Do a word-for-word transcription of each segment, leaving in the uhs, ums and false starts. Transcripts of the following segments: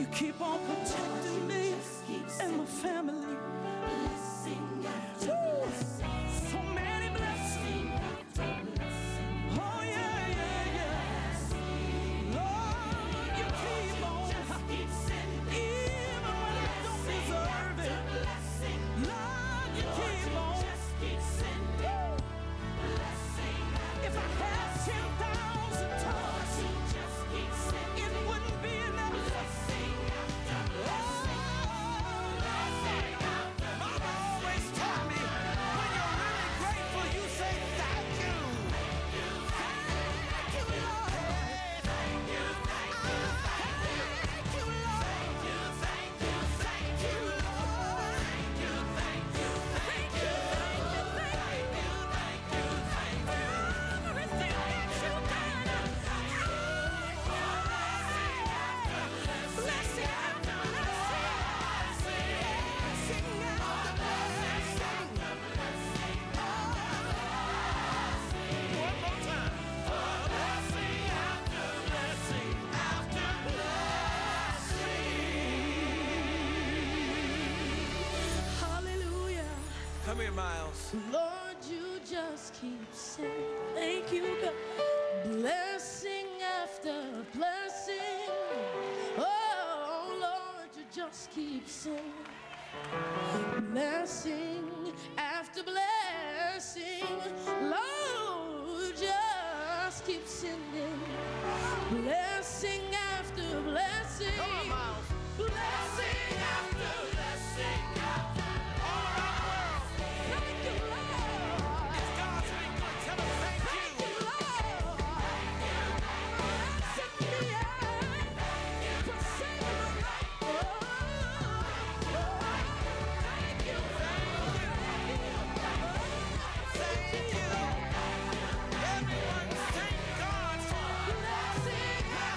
keep on protecting me and my family. Woo. So many blessings. Oh yeah, yeah, yeah. Lord, you keep on, even when I don't deserve it. Lord, you keep on. If I had ten thousand tongues, it wouldn't be enough. Mama always taught me, when you're really grateful, you say thank you. Thank you, Lord. Thank you, thank you, thank you, Lord. Thank you, thank you, thank you, Lord. Thank you, thank you, thank you, thank you, thank you, thank you. Everything that you've done. Blessing after blessing. Blessing after blessing. One more time. Blessing after blessing after blessing. Hallelujah. Come here, Miles. Lord, you just keep saying, thank you, God. Blessing after blessing. Oh, Lord, you just keep saying, blessing after blessing. Lord, just keep sending blessing after blessing. Come on, Miles. Blessing after blessing. All around the world. Thank you, Lord. It's God's been good. Tell him thank you. Thank you, Lord. Blessing me out for saving my life. Oh, oh, thank you, thank you, thank you. Everyone thank God for blessing.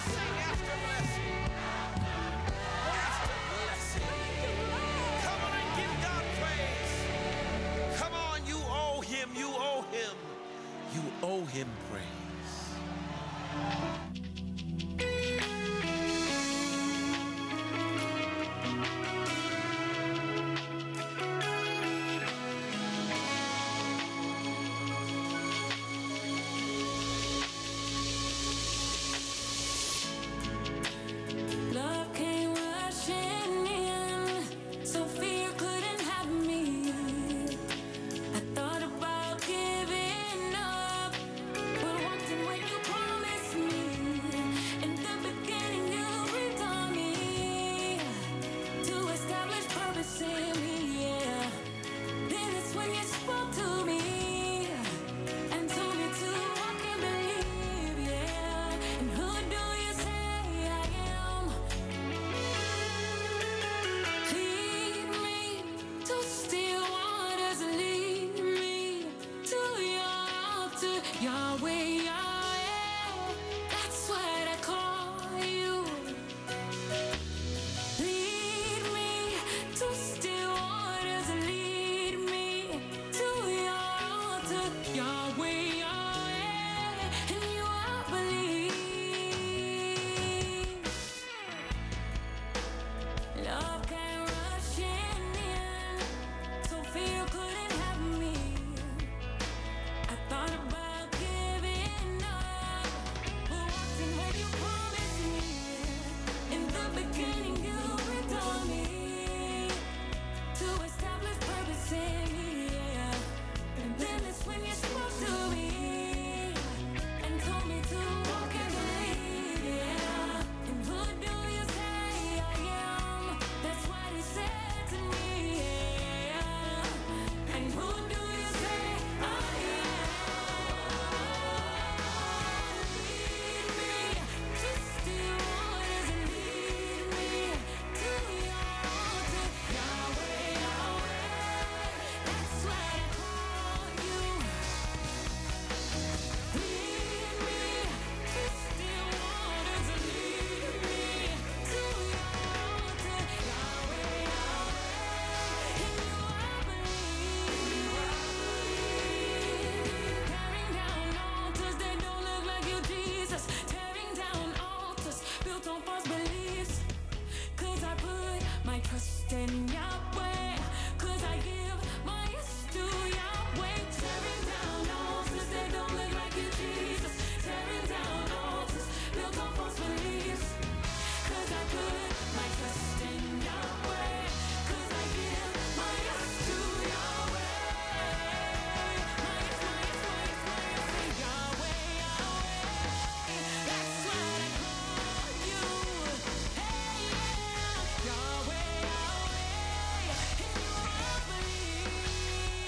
in Yahweh, 'cause I give my yes to Yahweh. Tearing down altars that don't look like you, Jesus. Tearing down altars built on false beliefs. 'Cause I put my trust in Yahweh, 'cause I give my yes to Yahweh. My yes, my yes, my yes, my yes to Yahweh, Yahweh. That's what I call you. Hey, yeah, Yahweh, Yahweh. In you I believe.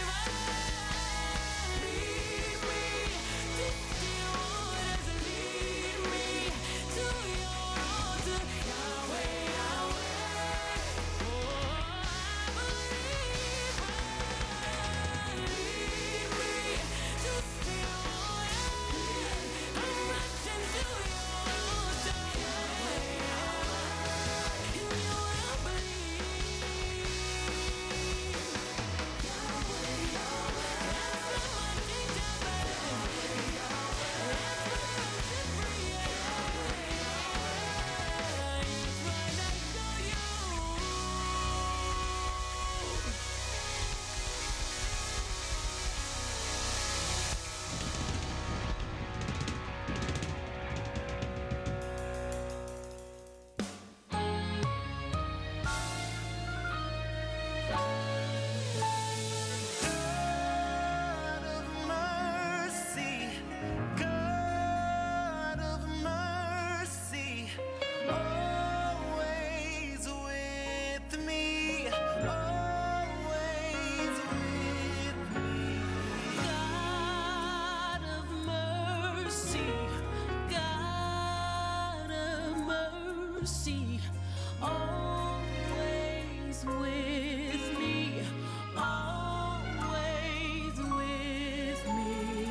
Lead me to still waters. Lead me to your altar, Yahweh, Yahweh. Oh, I believe. Lead me to still waters. I'm rushing to your altar, Yahweh, Yahweh. In you I believe. Yahweh, Yahweh. That's not my kingdom, baby. That's my ocean free, Yahweh, Yahweh. It's right next to you. God of mercy, God of mercy, always with me, always with me. God of mercy, God of mercy, always with me, always with me.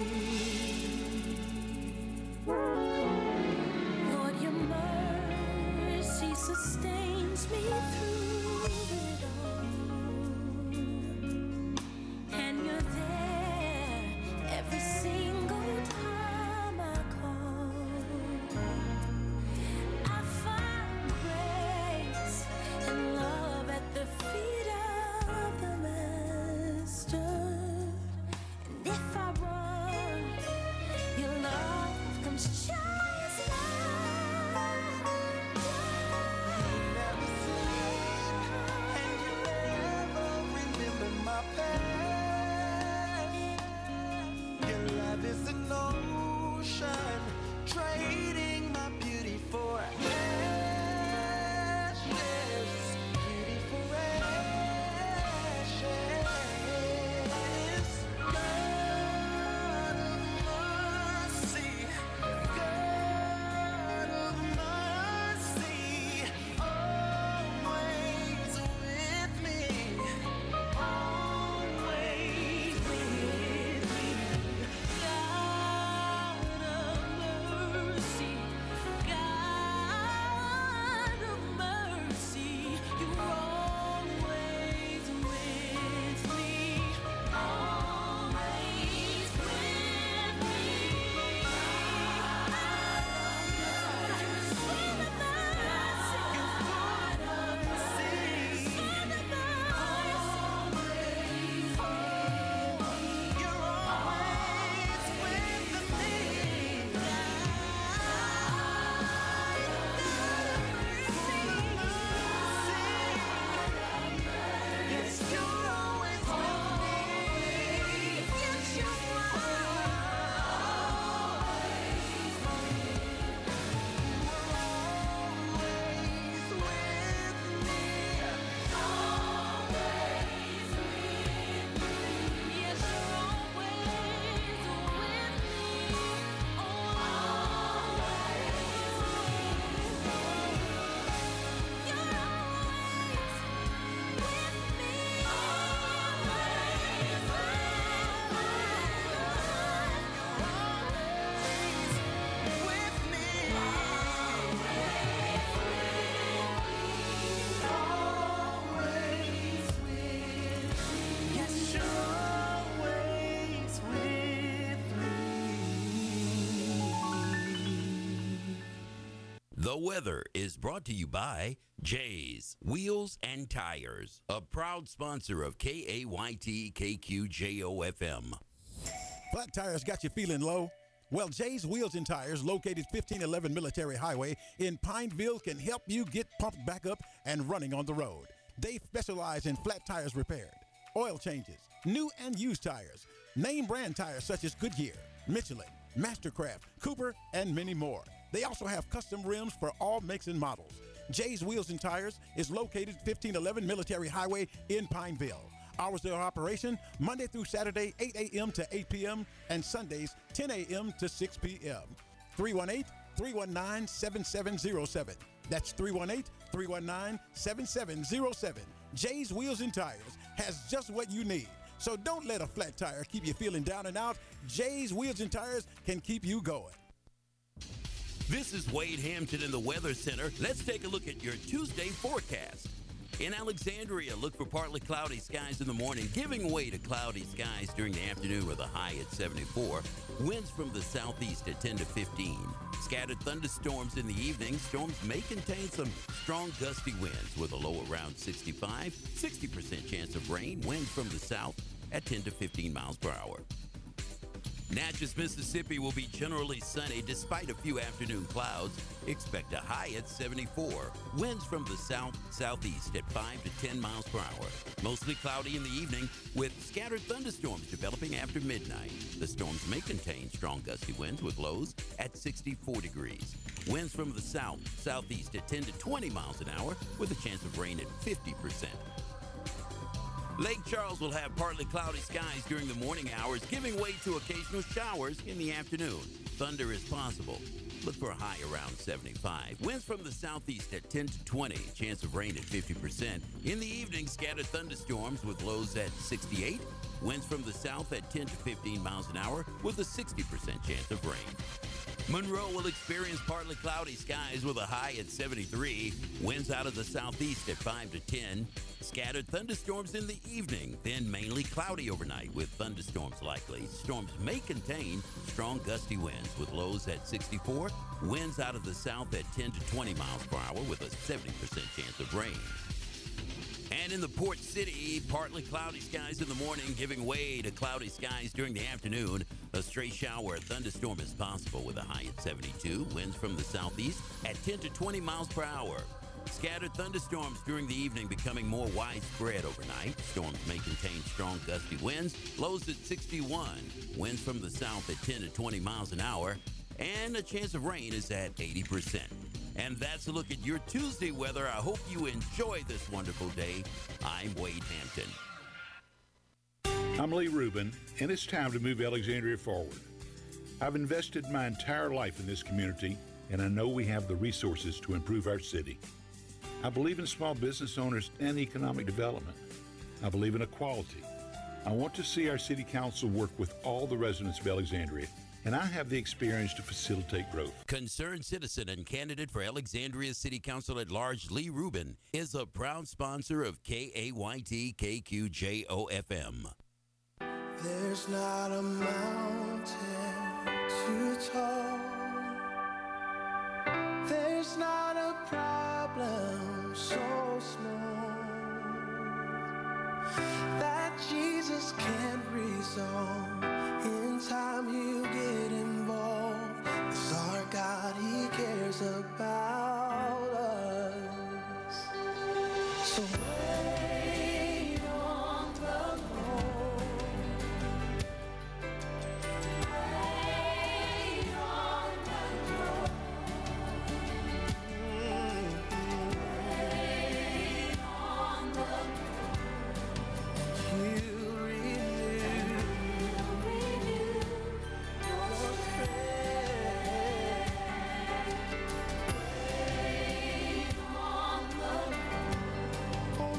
Lord, your mercy sustains me through it all. And you're there every single time I call. I find grace The weather is brought to you by Jay's Wheels and Tires, a proud sponsor of K A Y T K Q J O F M. Flat tires got you feeling low? Well, Jay's Wheels and Tires, located fifteen eleven Military Highway in Pineville, can help you get pumped back up and running on the road. They specialize in flat tires repaired, oil changes, new and used tires, name brand tires such as Goodyear, Michelin, Mastercraft, Cooper, and many more. They also have custom rims for all makes and models. Jay's Wheels and Tires is located fifteen eleven Military Highway in Pineville. Hours of operation, Monday through Saturday, eight a.m. to eight p.m., and Sundays, ten a.m. to six p.m. three one eight, three one nine, seven seven zero seven. That's three one eight, three one nine, seven seven zero seven. Jay's Wheels and Tires has just what you need. So don't let a flat tire keep you feeling down and out. Jay's Wheels and Tires can keep you going. This is Wade Hampton in the Weather Center. Let's take a look at your Tuesday forecast. In Alexandria, look for partly cloudy skies in the morning, giving way to cloudy skies during the afternoon with a high at seventy-four. Winds from the southeast at ten to fifteen. Scattered thunderstorms in the evening. Storms may contain some strong gusty winds with a low around sixty-five. sixty percent chance of rain. Winds from the south at ten to fifteen miles per hour. Natchez, Mississippi will be generally sunny despite a few afternoon clouds. Expect a high at seventy-four. Winds from the south, southeast at five to ten miles per hour. Mostly cloudy in the evening with scattered thunderstorms developing after midnight. The storms may contain strong gusty winds with lows at sixty-four degrees. Winds from the south, southeast at ten to twenty miles an hour with a chance of rain at fifty percent. Lake Charles will have partly cloudy skies during the morning hours, giving way to occasional showers in the afternoon. Thunder is possible. Look for a high around seventy-five. Winds from the southeast at ten to twenty. Chance of rain at fifty percent. In the evening, scattered thunderstorms with lows at sixty-eight. Winds from the south at ten to fifteen miles an hour with a sixty percent chance of rain. Monroe will experience partly cloudy skies with a high at seventy-three. Winds out of the southeast at five to ten. Scattered thunderstorms in the evening, then mainly cloudy overnight with thunderstorms likely. Storms may contain strong gusty winds with lows at sixty-four. Winds out of the south at ten to twenty miles per hour with a seventy percent chance of rain. And in the Port City, partly cloudy skies in the morning, giving way to cloudy skies during the afternoon. A stray shower or thunderstorm is possible with a high at seventy-two. Winds from the southeast at ten to twenty miles per hour. Scattered thunderstorms during the evening becoming more widespread overnight. Storms may contain strong gusty winds. Lows at sixty-one. Winds from the south at ten to twenty miles an hour. And a chance of rain is at eighty percent. And that's a look at your Tuesday weather. I hope you enjoy this wonderful day. I'm Wade Hampton. I'm Lee Rubin, and it's time to move Alexandria forward. I've invested my entire life in this community, and I know we have the resources to improve our city. I believe in small business owners and economic development. I believe in equality. I want to see our city council work with all the residents of Alexandria, and I have the experience to facilitate growth. Concerned citizen and candidate for Alexandria City Council at Large, Lee Rubin, is a proud sponsor of K A Y T K Q J O F M. There's not a mountain too tall. There's not a problem so small that Jesus can't resolve. In time he'll get involved. It's our God, he cares about us. So wait on the Lord. Wait on the Lord. Wait on the Lord. He'll renew your strength. Wait on the Lord.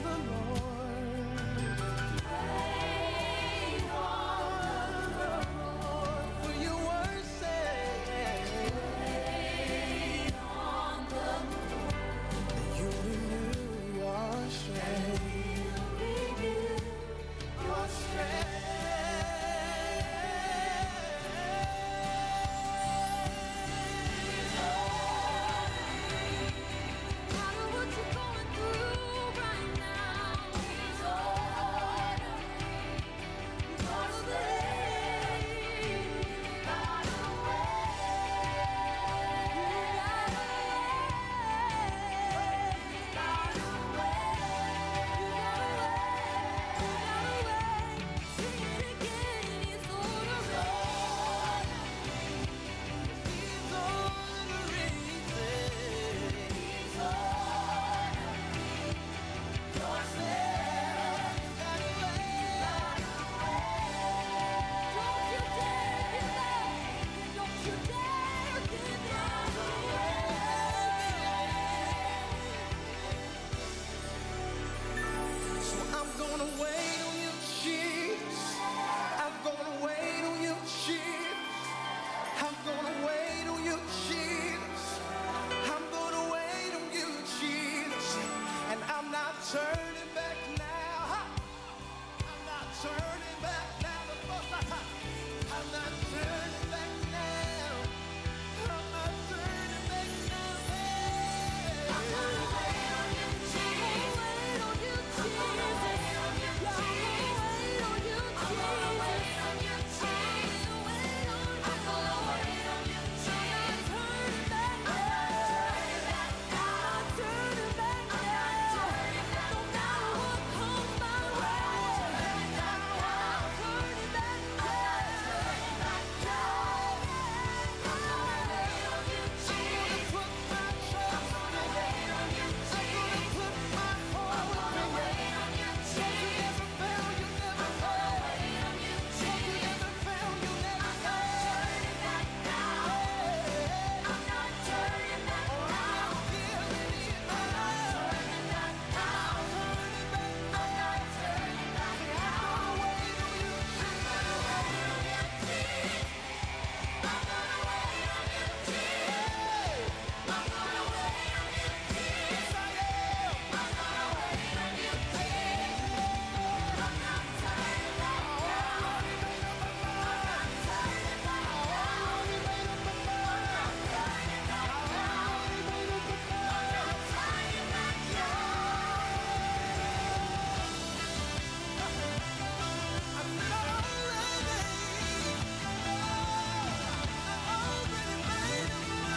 gonna wait on you, Jesus. I'm gonna wait on you, Jesus. I'm gonna wait on you, Jesus. I'm gonna wait on you, Jesus. And I'm not turning back now. I'm not turning back now. I'm not turning back now. I'm not turning back now. Hey. I'm gonna wait on you, Jesus. Wait on you, Jesus. I'm gonna wait on you, Jesus. Wait on you, Jesus. I'm gonna wait on you, Jesus. Wait on you. I'm gonna wait on you, Jesus. I'm not turning back now. I'm not turning back now. I'm not turning back now. No matter what comes my way. I'm not turning back now. I'm not turning back now. I'm gonna wait on you, Jesus. I'm gonna put my trust in you. I'm gonna put my hope in you. You never fail, you never fail. You never fail, you never fail. I'm not turning back now. I'm not giving in now. I'm not turning back now. I'm not turning back now. I'm gonna wait on you. I'm gonna wait on you, Jesus. I'm gonna wait on you, Jesus. I'm gonna wait on you, Jesus. I am. I'm gonna wait on you, Jesus. I'm not turning back now. I already made up my mind. I'm not turning back now. I already made up my mind. I'm not turning back now. I already made up my mind. I'm not turning back now. I'm not already. I already made up my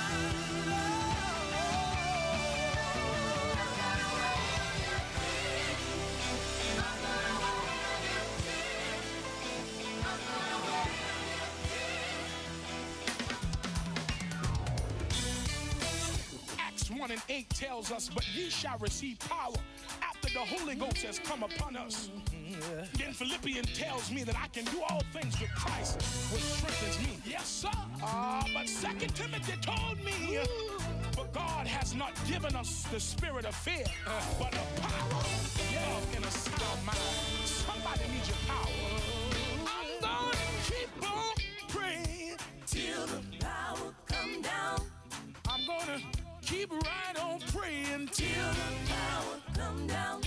Acts one and eight tells us, but ye shall receive power after the Holy Ghost has come upon us. Then Philippians tells me that I can do all things with Christ, which strengthens me. Yes, sir. Uh, but Second Timothy told me, but God has not given us the spirit of fear, but of power, love, and a sound mind. Somebody needs your power. I'm gonna keep on praying till the power come down. I'm gonna keep right on praying till the power come down.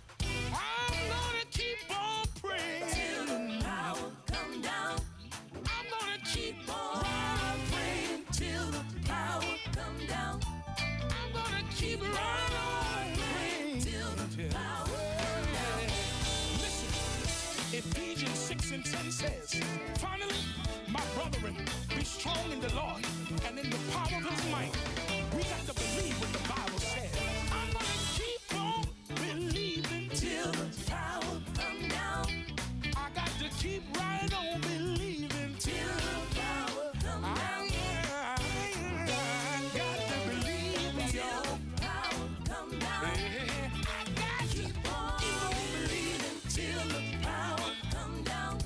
I'm gonna keep on praying till the power come down. I'm gonna keep on right on praying till the power come down. I'm gonna keep right on praying till the power come down. Listen, Ephesians six and ten says, finally, my brethren, be strong in the Lord and in the power of his might. We got to believe what the Bible says. I'm gonna keep on believing till the power come down. I got to keep right on believing till the power come down. I, I, I got to believe till the power come down. I got to keep on believing till the power come down.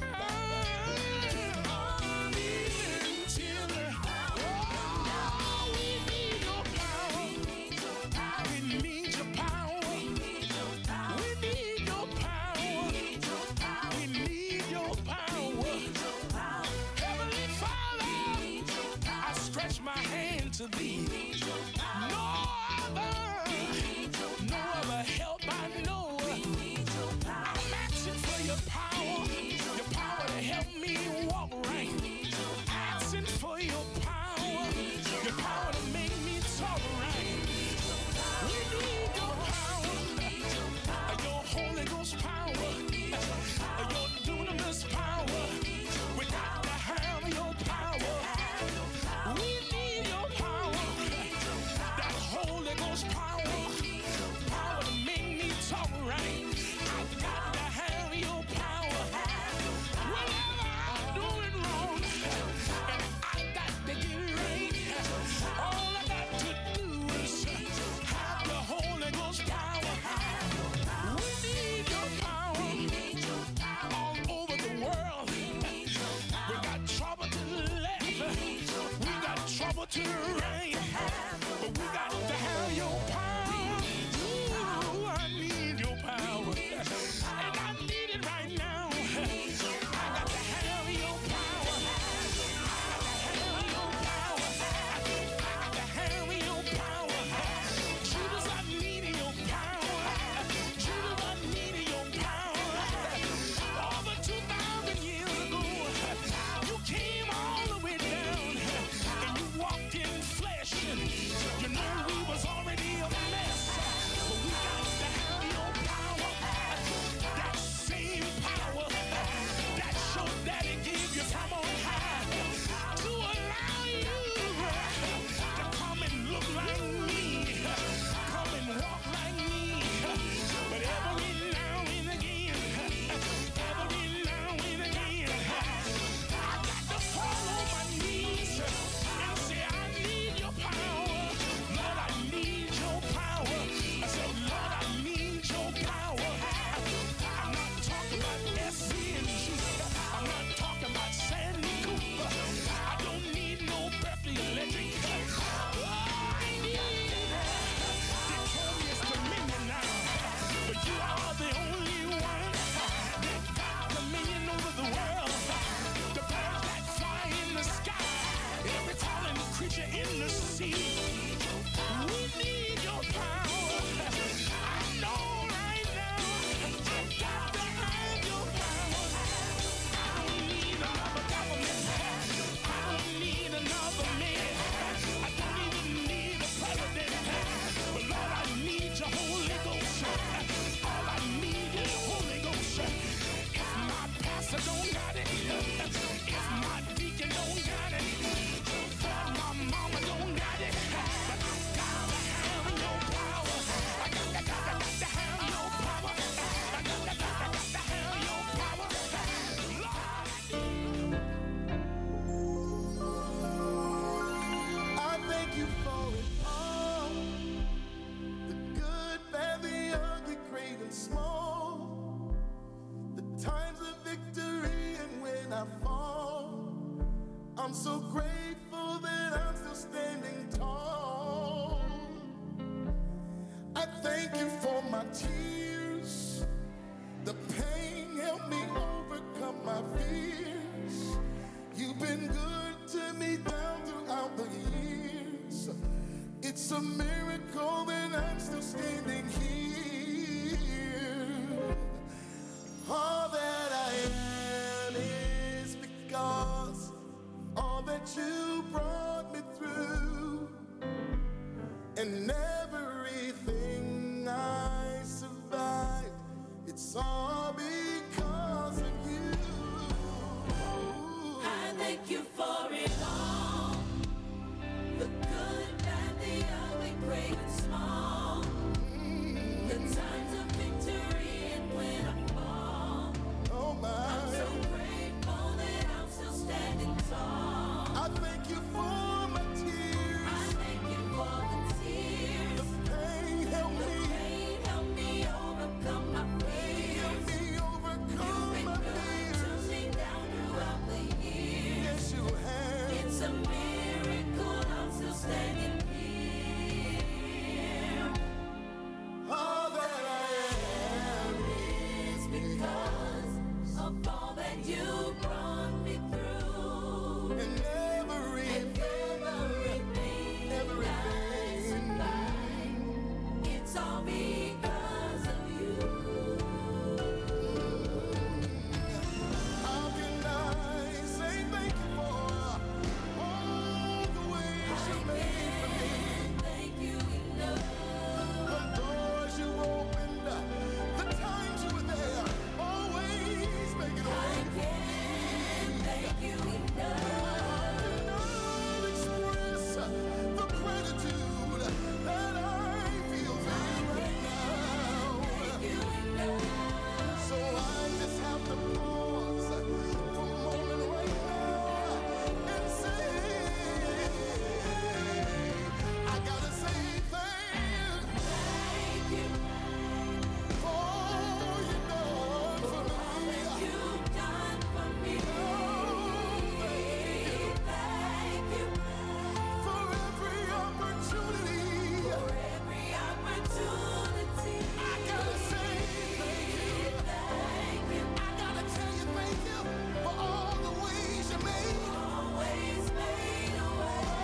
Keep on believing till the power come down. We need your power. We need your power. We need your power. We need your power. We need your power. We need your power. Heavenly Father, I stretch my hand to thee. No other, no other help I know. I'm asking for your power, your power to help me walk right. Asking for your power, your power to make me talk right. We need your power, your Holy Ghost power, your dunamis power. We got to have your power. We need your power, that Holy Ghost power, power to make me talk right. I got to have your power. Whatever I'm doing wrong, and I got to get right. All I got to do is have the Holy Ghost power. We need your power all over the world. We got trouble to the left, we got trouble to the right, but we got to have your power. Ooh, I need your power, and I my tears. The pain helped me overcome my fears. You've been good to me down throughout the years. It's a miracle that I'm still standing here. All that I am is because all that you brought me through, and everything I survived, it's all because of you. I thank you for it all. The good, bad, the ugly, great and small. The times of victory and when I fall. Oh my. I'm so grateful that I'm still standing tall. I thank you for my tears. I thank you for the tears. The pain helped The me. pain helped me overcome my fears. Helped me You've overcome been my good to fears. me down throughout the years. Yes, you have. It's a miracle I'm still standing here. All that I am. It's because of all that you brought me through. And everything, Everything, I survived. It's all because of you. how can I say thank you for all the ways you made for me? Thank you enough. The doors you opened, the times you were there, always making a I way. can't thank you enough. I'll express the gratitude that I feel for you right now. Thank you enough. So I just have to pause for a moment right now and say, I gotta say thank Thank you for all you've done for for all me. that you've done for me. Thank you For every opportunity, for every opportunity. I gotta say thank you. Thank you. I gotta tell you thank you for all the ways you made. Always made a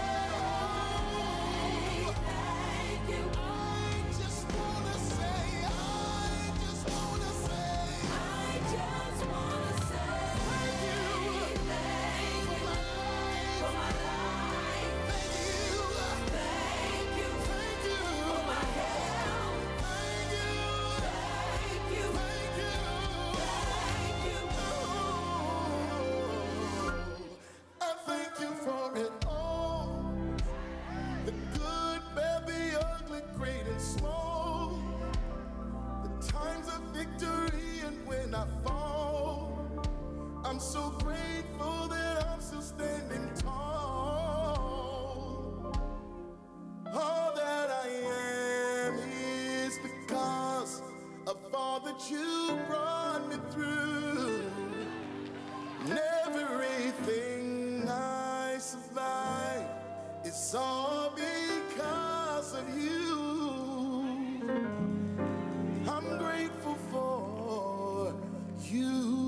way. Thank you. I just wanna say, I just wanna say I just wanna say thank you thank for you my life. for my life. Thank you, Thank you thank you, for my health. thank you, Thank you. thank you. Thank you. I thank you for it all. The good, bad, the ugly, great and small. The times of victory and when I fall. I'm so grateful that I'm still standing tall. All that I am is because of all that you brought me through. And everything I survive, it's all because of you. I'm grateful for you.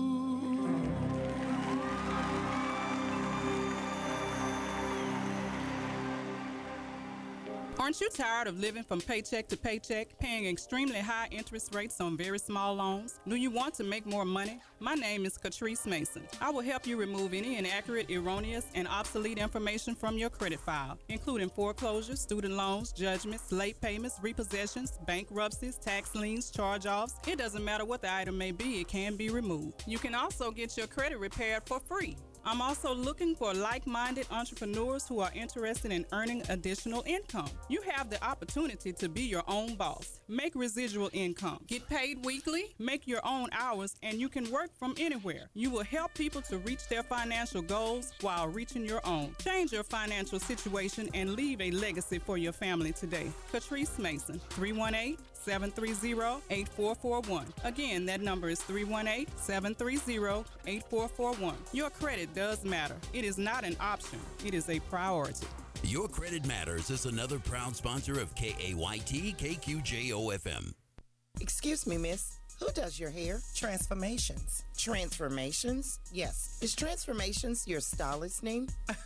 Aren't you tired of living from paycheck to paycheck, paying extremely high interest rates on very small loans? Do you want to make more money? My name is Catrice Mason. I will help you remove any inaccurate, erroneous, and obsolete information from your credit file, including foreclosures, student loans, judgments, late payments, repossessions, bankruptcies, tax liens, charge-offs. It doesn't matter what the item may be, it can be removed. You can also get your credit repaired for free. I'm also looking for like-minded entrepreneurs who are interested in earning additional income. You have the opportunity to be your own boss. Make residual income. Get paid weekly, make your own hours, and you can work from anywhere. You will help people to reach their financial goals while reaching your own. Change your financial situation and leave a legacy for your family today. Catrice Mason, three one eight, seven three zero, eight four four one. Again, that number is three one eight, seven three zero, eight four four one. Your credit does matter. It is not an option. It is a priority. Your Credit Matters is another proud sponsor of K A Y T K Q J O F M. Excuse me, miss. Who does your hair? Transformations. Transformations? Yes. Is Transformations your stylist name?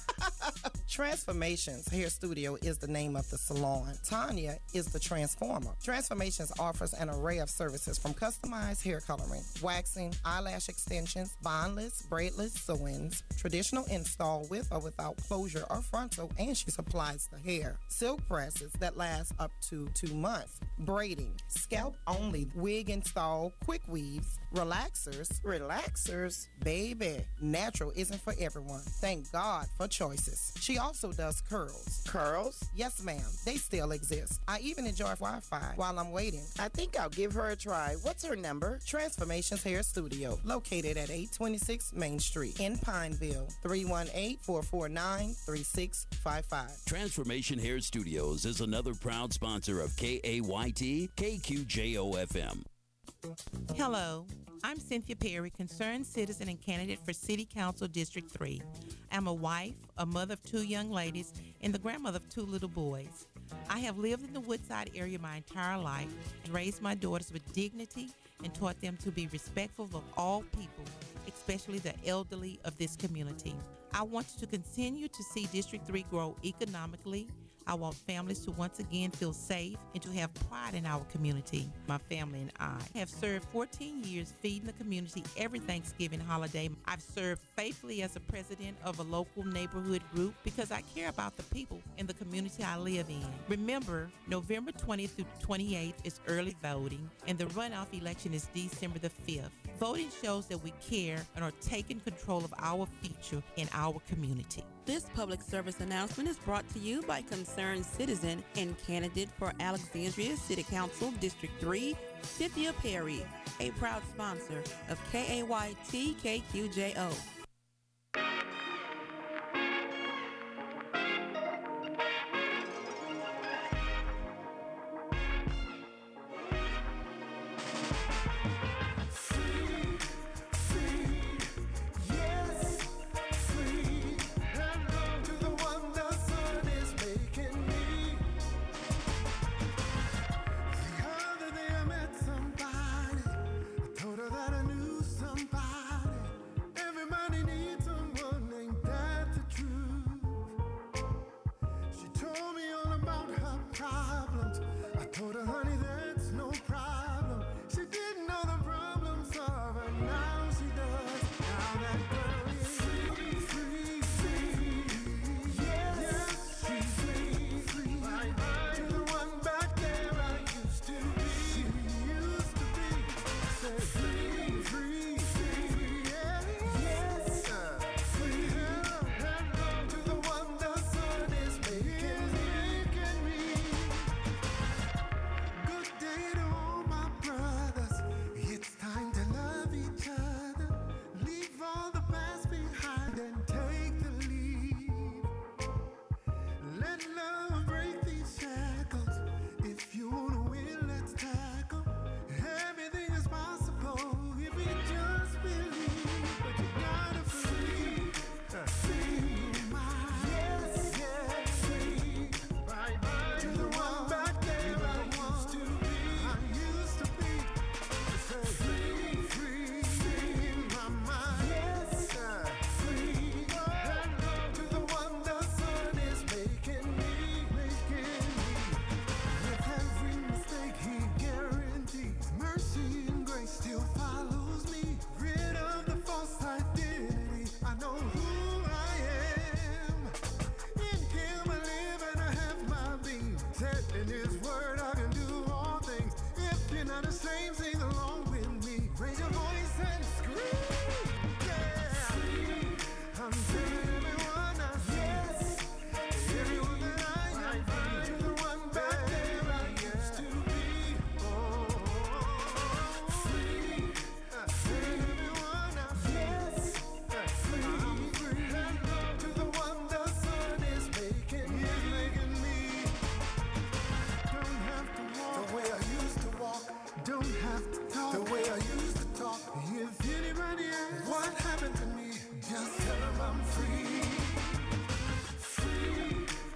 Transformations Hair Studio is the name of the salon. Tanya is the transformer. Transformations offers an array of services from customized hair coloring, waxing, eyelash extensions, bondless, braidless sew-ins, traditional install with or without closure or frontal, and she supplies the hair. Silk presses that last up to two months. Braiding, scalp only, wig install, quick weaves, relaxers. Relaxers? Baby, natural isn't for everyone. Thank God for choices. She also does curls. Curls? Yes, ma'am. They still exist. I even enjoy Wi-Fi while I'm waiting. I think I'll give her a try. What's her number? Transformations Hair Studio, located at eight twenty-six Main Street in Pineville. three one eight, four four nine, three six five five. Transformation Hair Studios is another proud sponsor of K A Y T, K Q J O F M. Hello, I'm Cynthia Perry, concerned citizen and candidate for City Council District three. I'm a wife, a mother of two young ladies, and the grandmother of two little boys. I have lived in the Woodside area my entire life and raised my daughters with dignity and taught them to be respectful of all people, especially the elderly of this community. I want to continue to see District three grow economically. I want families to once again feel safe and to have pride in our community. My family and I have served fourteen years feeding the community every Thanksgiving holiday. I've served faithfully as a president of a local neighborhood group because I care about the people in the community I live in. Remember, November twentieth through twenty-eighth is early voting, and the runoff election is December the fifth. Voting shows that we care and are taking control of our future in our community. This public service announcement is brought to you by concerned citizen and candidate for Alexandria City Council District three, Cynthia Perry, a proud sponsor of K A Y T K Q J O.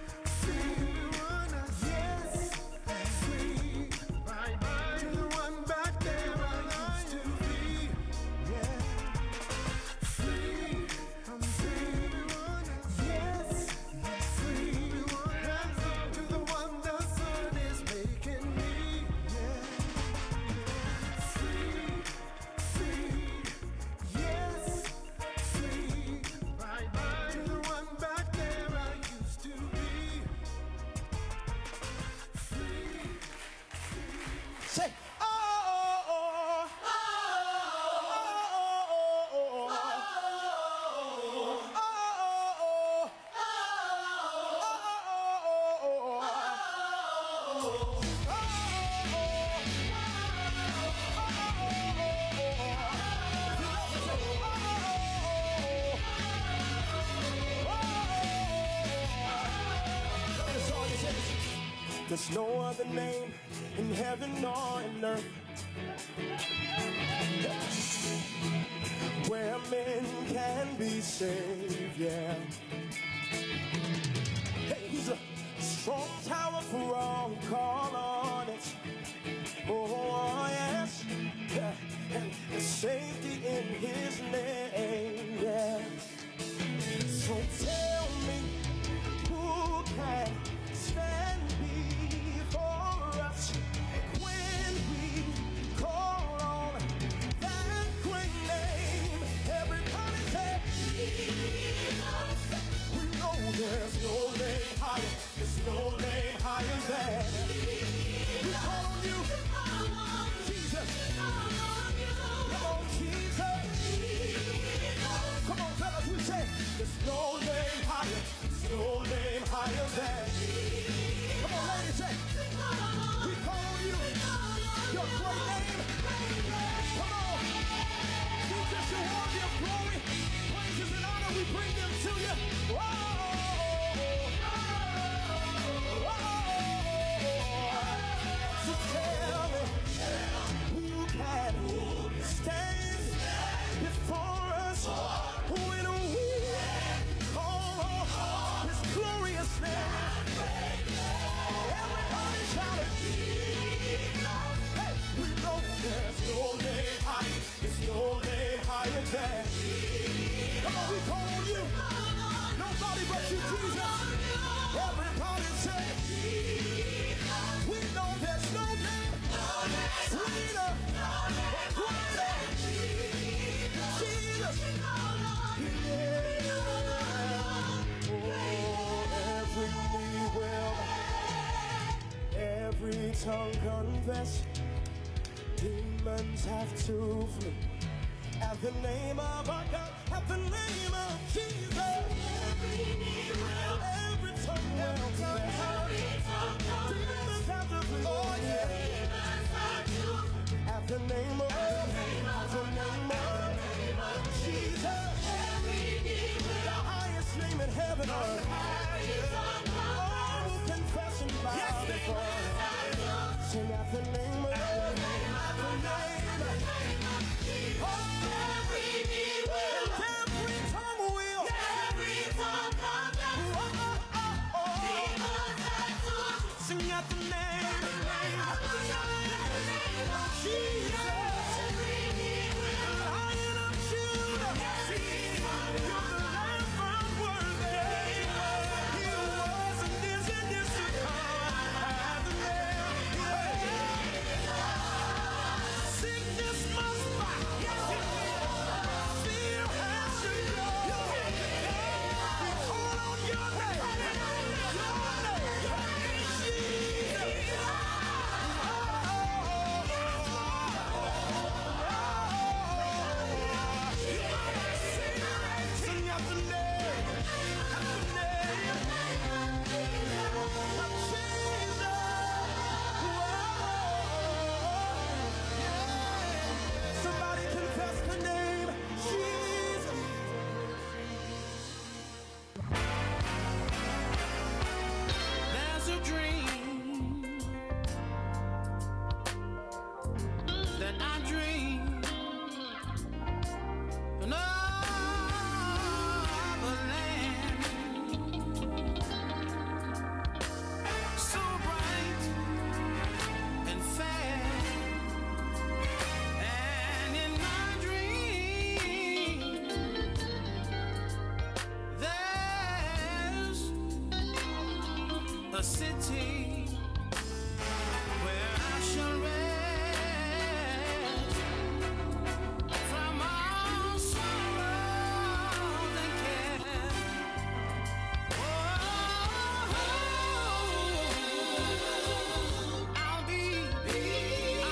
One back. Say, oh, oh, oh, oh, oh, oh, there's no other name in heaven or in earth where men can be saved, yeah. Hey, he's a strong tower for all who call on it. Oh, yes. Yeah. And there's safety in his name, yeah. So tell me who can stand before us when we call on that great name. Everybody say, we know there's no name higher, there's no name higher than. We call on you, Jesus. Come on, Jesus. Come on, fellas, we say, there's no name higher, there's no name higher than. Come on, ladies, say, we call on you, your great name. Come on, Jesus, you're worthy of glory, praises and honor, we bring them to you. Whoa. So tell me, who can stand before us when we call on his glorious name? Everybody shout it. Hey, we know there's no name higher, there's no name higher than. Come on, we call on you. Nobody but you, Jesus. Everybody say, we know there's no name sweeter or greater. Jesus. Yeah. Oh, every knee will, every tongue confess, demons have to flee at the name of our God, at the name of Jesus. Every knee will, every tongue will confess, demons have to flee. Oh yeah. At the name of, at the name of Jesus. Every knee will, the highest name in heaven or earth. All will confess and bow before him. Sing at the name of, at the name of Jesus. Oh, every knee will, and every tongue will, every tongue confess. Oh, oh, oh, oh. Sing at the name, the name of Jesus. Lion of Judah, you're the Lamb found worthy. He was and is and is to come. At the name, sickness must bow. Fear has to go. We call on your name, your name, Jesus. Sing out the name, out the name of Jesus. Whoa. Somebody confess the name, Jesus. There's a dream that I dream in other land, so bright and fair, and in my dream there's a city where I shall rest from all sorrows and care. Oh, I'll be,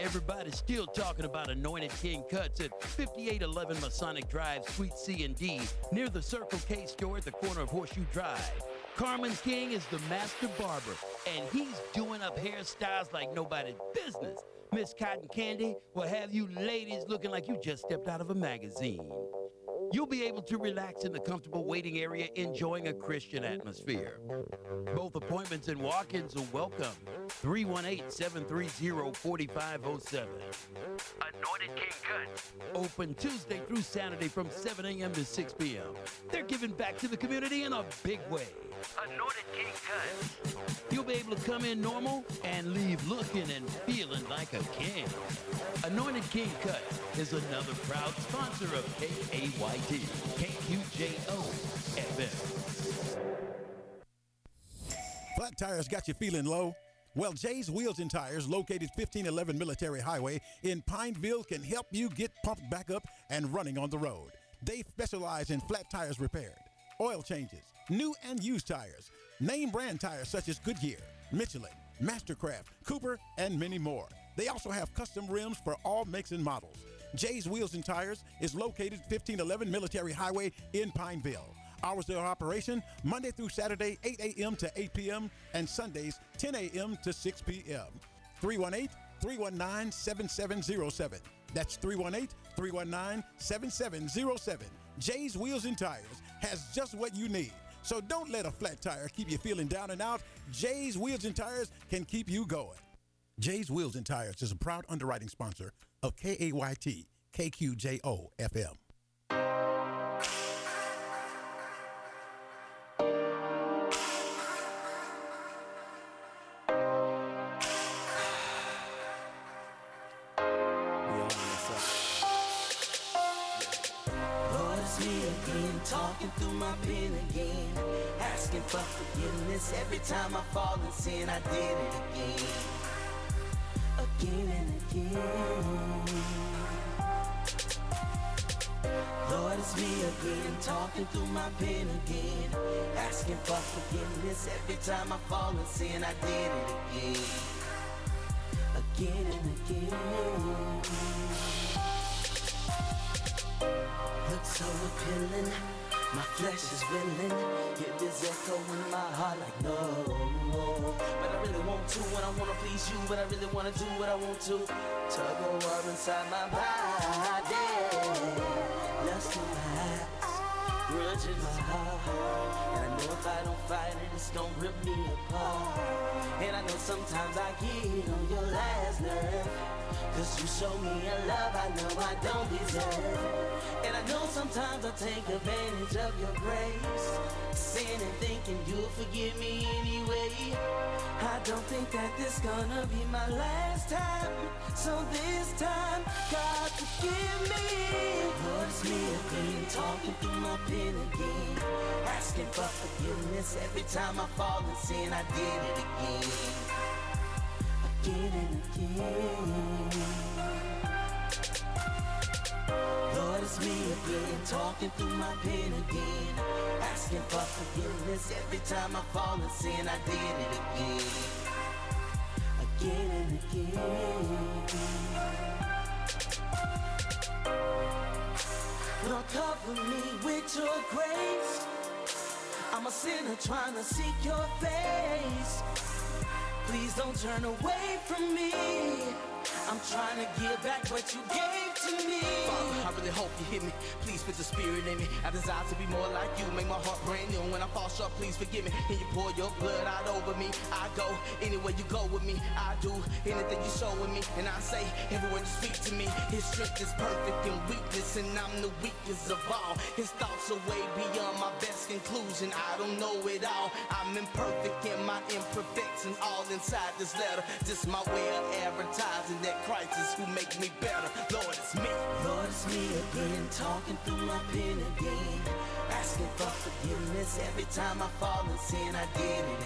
Everybody's still talking about Anointed King Cuts at fifty-eight eleven Masonic Drive, Suite C and D, near the Circle K store at the corner of Horseshoe Drive. Carmen King is the master barber, and he's doing up hairstyles like nobody's business. Miss Cotton Candy will have you ladies looking like you just stepped out of a magazine. You'll be able to relax in the comfortable waiting area, enjoying a Christian atmosphere. Both appointments and walk-ins are welcome. three one eight, seven three zero, four five zero seven. Anointed King Cuts. Open Tuesday through Saturday from seven a.m. to six p.m. They're giving back to the community in a big way. Anointed King Cuts. You'll be able to come in normal and leave looking and feeling like a king. Anointed King Cuts is another proud sponsor of K A Y T, K Q J O F M. Flat tires got you feeling low? Well, Jay's Wheels and Tires, located fifteen eleven Military Highway in Pineville, can help you get pumped back up and running on the road. They specialize in flat tires repaired, oil changes, new and used tires, name brand tires such as Goodyear, Michelin, Mastercraft, Cooper, and many more. They also have custom rims for all makes and models. Jay's Wheels and Tires is located fifteen eleven Military Highway in Pineville. Hours of operation, Monday through Saturday, eight a.m. to eight p.m., and Sundays, ten a.m. to six p.m. three one eight, three one nine, seven seven zero seven. That's three one eight, three one nine, seven seven zero seven. Jay's Wheels and Tires has just what you need. So don't let a flat tire keep you feeling down and out. Jay's Wheels and Tires can keep you going. Jay's Wheels and Tires is a proud underwriting sponsor of K A Y T, K Q J O F M. Talking through my pen again, asking for forgiveness every time I fall in sin. I did it again, again and again. Lord, it's me again, talking through my pen again, asking for forgiveness every time I fall in sin. I did it again, again and again. Looks so appealing, my flesh is willing. Hear this echo in my heart like no, no. But I really want to, and I want to please you. But I really want to do what I want to. Tug of war inside my body, lust in my eyes, grudge in my heart. And I know if I don't fight it, it's gonna rip me apart. And I know sometimes I get on your last nerve, cause you show me a love I know I don't deserve. And I know sometimes I take advantage of your grace, sinning thinking you'll forgive me anyway. I don't think that this gonna be my last time, so this time, God forgive me. Lord, it's me again, talking through my pen again, asking for forgiveness every time I fall in sin. I did it again, again and again. Lord, it's me again, talking through my pen again, asking for forgiveness every time I fall in sin. I did it again, again and again. Lord, cover me with your grace. I'm a sinner trying to seek your face. Please don't turn away from me. I'm trying to give back what you gave to me. Father, I really hope you hear me. Please put the spirit in me. I desire to be more like you. Make my heart brand new. When I fall short, please forgive me. Can you pour your blood out over me? I go anywhere you go with me. I do anything you show with me. And I say every word you speak to me. His strength is perfect in weakness, and I'm the weakest of all. His thoughts are way beyond my best conclusion. I don't know it all. I'm imperfect in my imperfections. All inside this letter. Just my way of advertising that Christ is who makes me better. Lord, it's me. Lord, it's me again, talking through my pen again, asking for forgiveness every time I fall in sin. I did it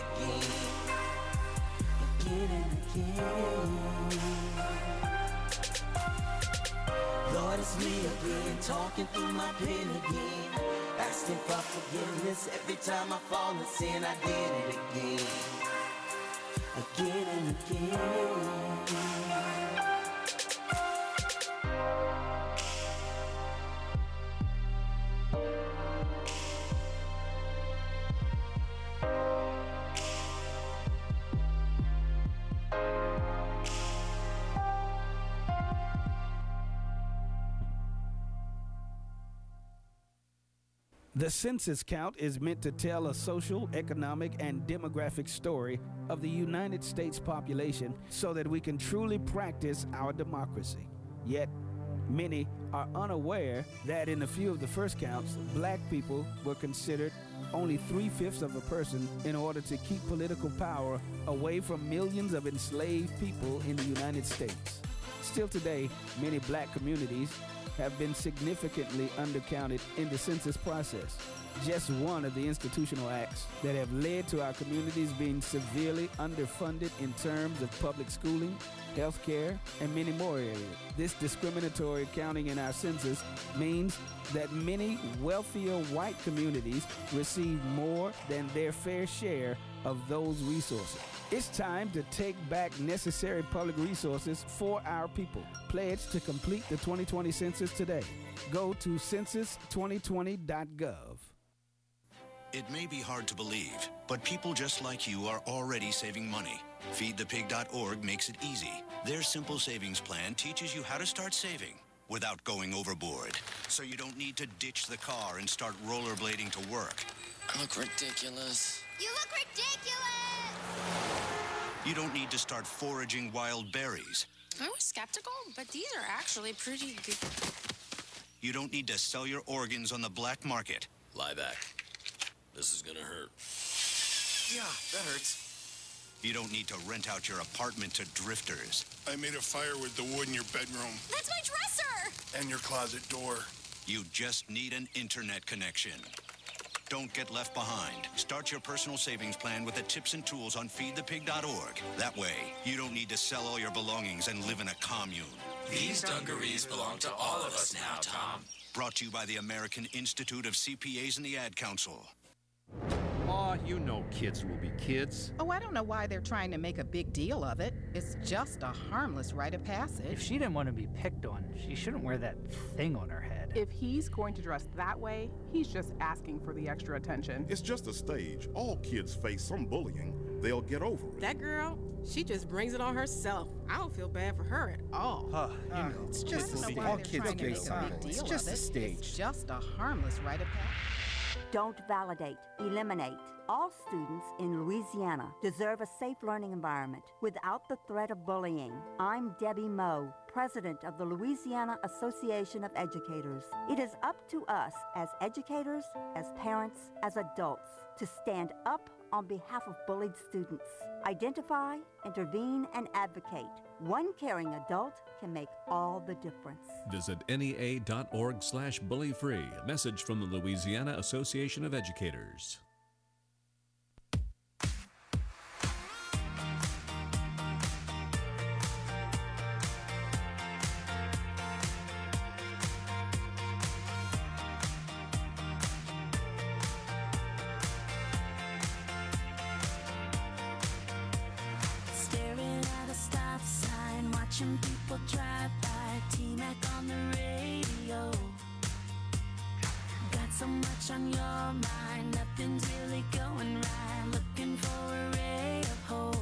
again, again and again. Lord, it's me again, talking through my pen again, asking for forgiveness every time I fall in sin. I did it again, again and again. The census count is meant to tell a social, economic, and demographic story of the United States population so that we can truly practice our democracy. Yet, many are unaware that in a few of the first counts, black people were considered only three-fifths of a person in order to keep political power away from millions of enslaved people in the United States. Still today, many black communities have been significantly undercounted in the census process. Just one of the institutional acts that have led to our communities being severely underfunded in terms of public schooling, health care, and many more areas. This discriminatory counting in our census means that many wealthier white communities receive more than their fair share of those resources. It's time to take back necessary public resources for our people. Pledge to complete the twenty twenty census today. Go to census twenty twenty dot gov. It may be hard to believe, but people just like you are already saving money. feed the pig dot org makes it easy. Their simple savings plan teaches you how to start saving without going overboard. So you don't need to ditch the car and start rollerblading to work. I look ridiculous. You look ridiculous! You don't need to start foraging wild berries. I was skeptical, but these are actually pretty good. You don't need to sell your organs on the black market. Lie back. This is gonna hurt. Yeah, that hurts. You don't need to rent out your apartment to drifters. I made a fire with the wood in your bedroom. That's my dresser! And your closet door. You just need an internet connection. Don't get left behind. Start your personal savings plan with the tips and tools on feed the pig dot org. That way, you don't need to sell all your belongings and live in a commune. These dungarees belong to all of us now, Tom. Brought to you by the American Institute of C P As and the Ad Council. Aw, you know kids will be kids. Oh, I don't know why they're trying to make a big deal of it. It's just a harmless rite of passage. If she didn't want to be picked on, she shouldn't wear that thing on her head. If he's going to dress that way, he's just asking for the extra attention. It's just a stage. All kids face some bullying. They'll get over it. That girl, she just brings it on herself. I don't feel bad for her at all. Huh, you uh, know, it's just a stage. All kids face something. It's just a stage. It's just a harmless rite of passage. Don't validate, eliminate. All students in Louisiana deserve a safe learning environment without the threat of bullying. I'm Debbie Moe, president of the Louisiana Association of Educators. It is up to us as educators, as parents, as adults to stand up on behalf of bullied students. Identify, intervene, and advocate. One caring adult can make all the difference. Visit N E A dot org slash bully free. A message from the Louisiana Association of Educators. Watching people drive by, T-Mac on the radio. Got so much on your mind, nothing's really going right. Looking for a ray of hope.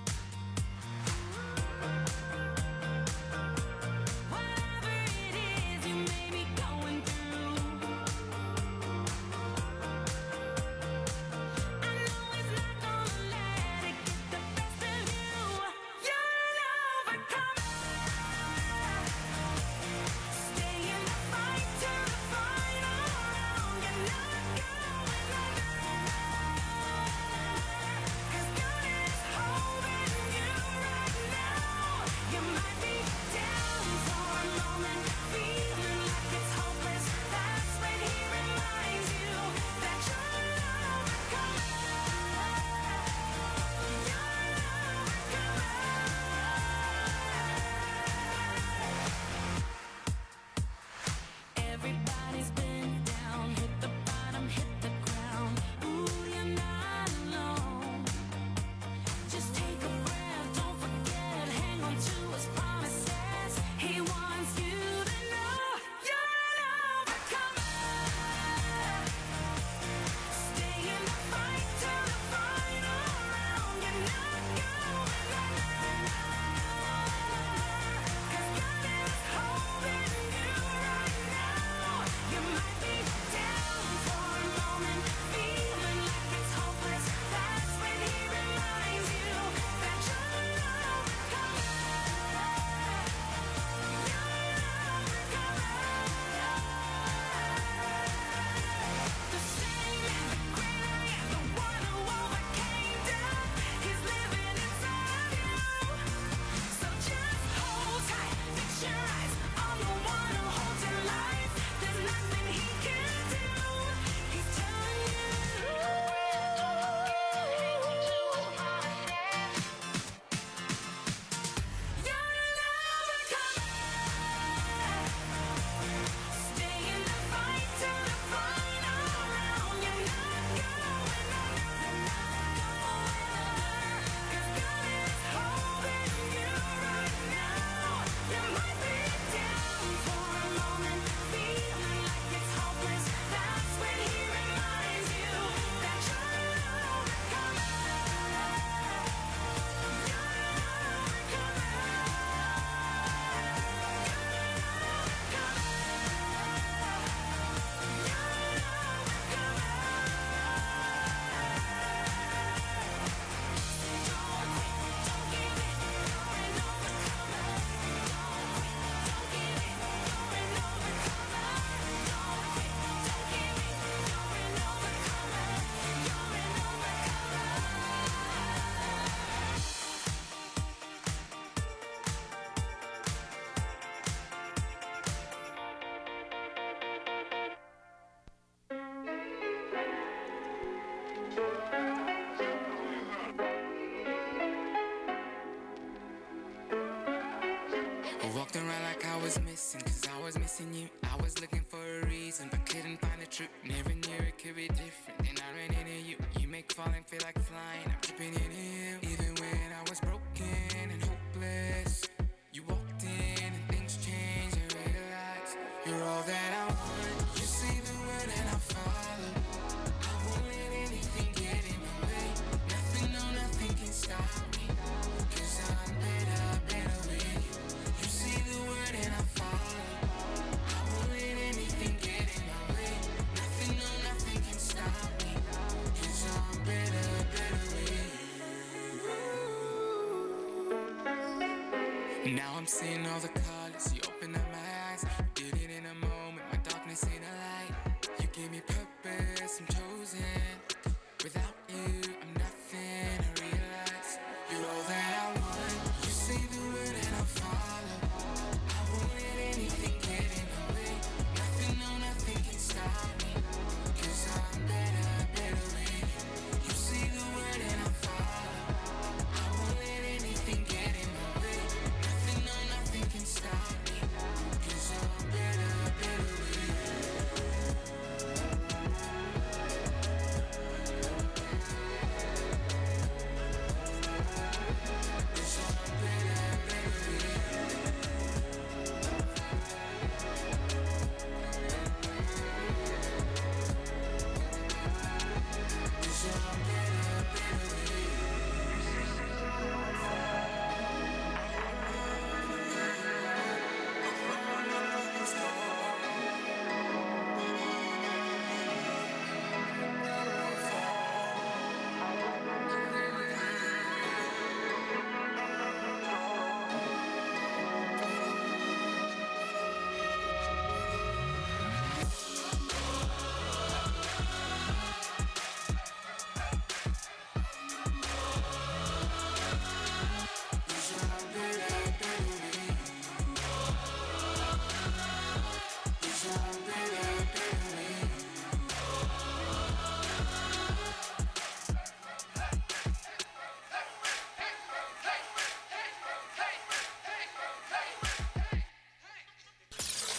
Whatever it is you may be going through, I know it's not gonna let it get the best of you. You're an overcomer. Stay in the fight to the final round. You're not going I walked around like I was missing, cause I was missing you. I was looking for a reason, but couldn't find the truth. Never knew it could be different. Then I ran into you. You make falling feel like flying. I'm tripping into you. Even when I was broken and hopeless, you walked in and things changed. I realized you're all that I want. You say the word and I follow. I won't let anything get in my way. Nothing, no, nothing can stop me. Cause I'm better, better with you. You say the word and I follow. I won't let anything get in my way. Nothing, no, nothing can stop me. Cause I'm better, better with you. Now I'm seeing all the colors. You open up my eyes. Did it in a moment. My darkness ain't a light. You give me purpose. I'm chosen. Without you, I'm nothing. I realize you're all that I want. You say the word and I follow. I won't let anything get in my way. Nothing, no, nothing can stop me. Cause I'm better, better with you. You say the word and I follow. I won't let anything get in my way. Nothing, no, nothing can stop me. Cause I'm better, better with you.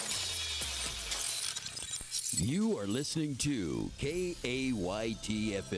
You are listening to K A Y T F